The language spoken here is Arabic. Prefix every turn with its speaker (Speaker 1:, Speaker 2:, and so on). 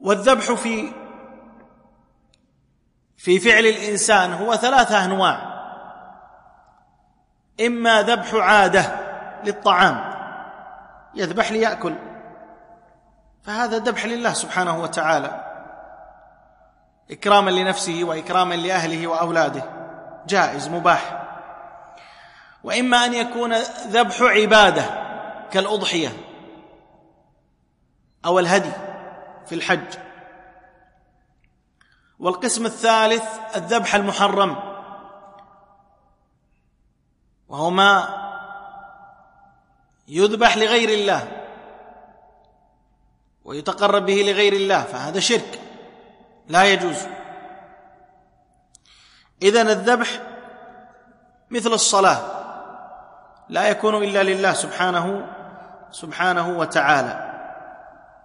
Speaker 1: والذبح في فعل الإنسان هو 3 أنواع: إما ذبح عادة للطعام، يذبح ليأكل، فهذا ذبح لله سبحانه وتعالى إكراما لنفسه وإكراما لأهله وأولاده، جائز مباح. وإما أن يكون ذبح عبادة كالأضحية أو الهدي في الحج. والقسم الثالث الذبح المحرم، وهو ما يذبح لغير الله ويتقرب به لغير الله، فهذا شرك لا يجوز. إذن الذبح مثل الصلاة لا يكون إلا لله سبحانه وتعالى.